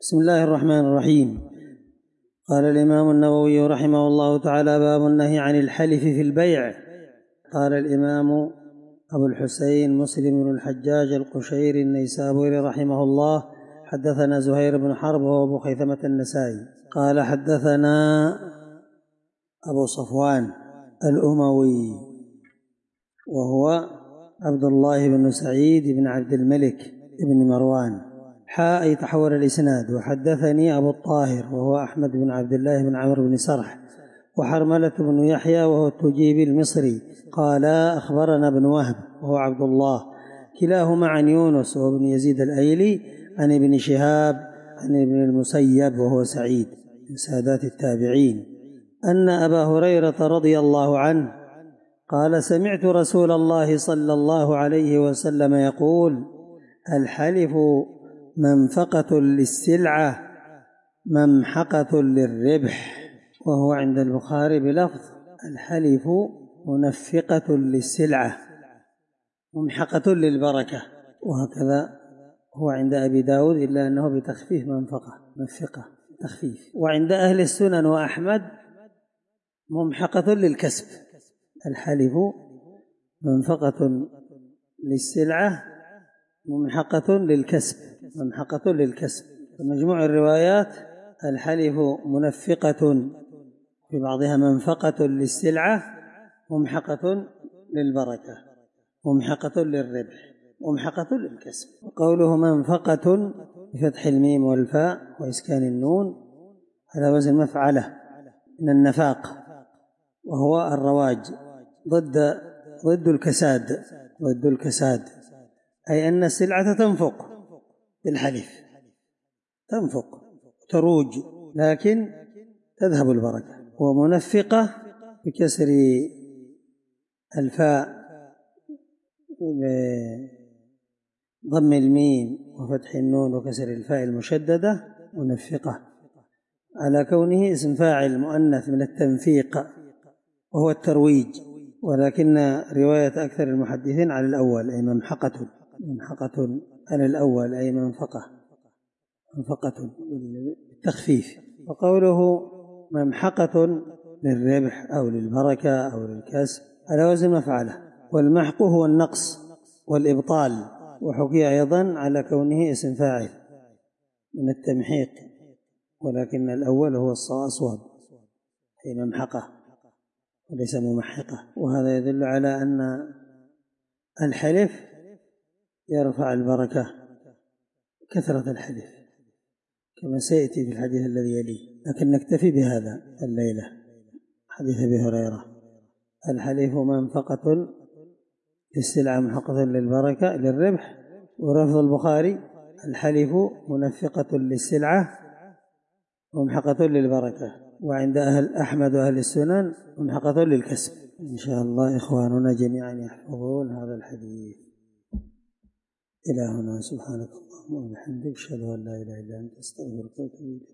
بسم الله الرحمن الرحيم. قال الإمام النووي رحمه الله تعالى: باب النهي عن الحلف في البيع. قال الإمام أبو الحسين مسلم بن الحجاج القشيري النيسابوري رحمه الله: حدثنا زهير بن حرب وأبو خيثمة النسائي قال حدثنا أبو صفوان الأموي وهو عبد الله بن سعيد بن عبد الملك بن مروان أي تحول الإسناد. وحدثني أبو الطاهر وهو أحمد بن عبد الله بن عمرو بن سرح وحرملة بن يحيى وهو التجيبي المصري قال أخبرنا ابن وهب وهو عبد الله كلاهما عن يونس وابن يزيد الأيلي عن ابن شهاب عن ابن المسيب وهو سعيد من سادات التابعين أن أبا هريرة رضي الله عنه قال: سمعت رسول الله صلى الله عليه وسلم يقول: الحلف منفقة للسلعة ممحقة للربح. وهو عند البخاري بلفظ: الحلف منفقة للسلعة ممحقة للبركة، وهكذا هو عند أبي داود إلا أنه بتخفيف منفقة تخفيف. وعند أهل السنن وأحمد ممحقة للكسب. الحلف منفقة للسلعة ممحقة للكسب. مجموع الروايات: الحلف منفقة في بعضها منفقة للسلعة ممحقة للبركة ممحقة للربح ممحقة للكسب. وقوله منفقة بفتح الميم والفاء وإسكان النون على وزن مفعلة من النفاق، وهو الرواج ضد الكساد، أي أن السلعة تنفق بالحلف، تنفق تروج لكن تذهب البركة. ومنفقة بكسر الفاء بضم الميم وفتح النون وكسر الفاء المشددة منفقة، على كونه اسم فاعل مؤنث من التنفيق وهو الترويج، ولكن رواية أكثر المحدثين على الأول أي ممحقة على الأول أي منفقة بالتخفيف. وقوله ممحقة للربح أو للبركة أو للكسب على وزن مفعلة. والمحق هو النقص والإبطال، وحكي أيضا على كونه اسم فاعل من التمحيق، ولكن الأول هو الصواب أي ممحقة وليس ممحقة. وهذا يدل على أن الحلف يرفع البركة كثرة الحلف كما سيأتي في الحديث الذي يليه، لكن نكتفي بهذا الليلة حديث أبي هريرة: الحلف منفقة للسلعة محقة للبركة للربح. ولفظ البخاري: الحلف منفقة للسلعة ومحقة للبركة. وعند أهل أحمد وأهل السنن ممحقة للكسب. إن شاء الله إخواننا جميعا يحفظون هذا الحديث. إلى هنا، سبحانك اللهم وبحمدك، أشهد أن لا إله إلا أنت، أستغفرك وأتوب إليك.